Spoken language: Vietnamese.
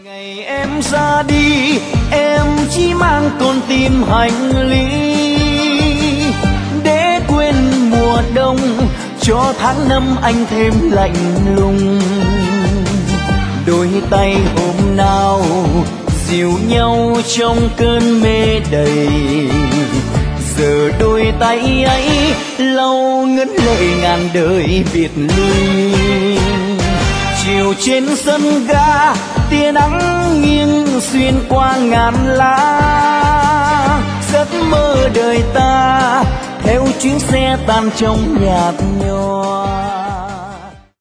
Ngày em ra đi, em chỉ mang con tim hành lý để quên mùa đông, cho tháng năm anh thêm lạnh lùng. Đôi tay hôm nào dìu nhau trong cơn mê đầy, giờ đôi tay ấy lau ngấn lệ ngàn đời biệt ly. Chiều trên sân ga, tia nắng nghiêng xuyên qua ngàn lá, giấc mơ đời ta theo chuyến xe tan trong nhạt nhòa.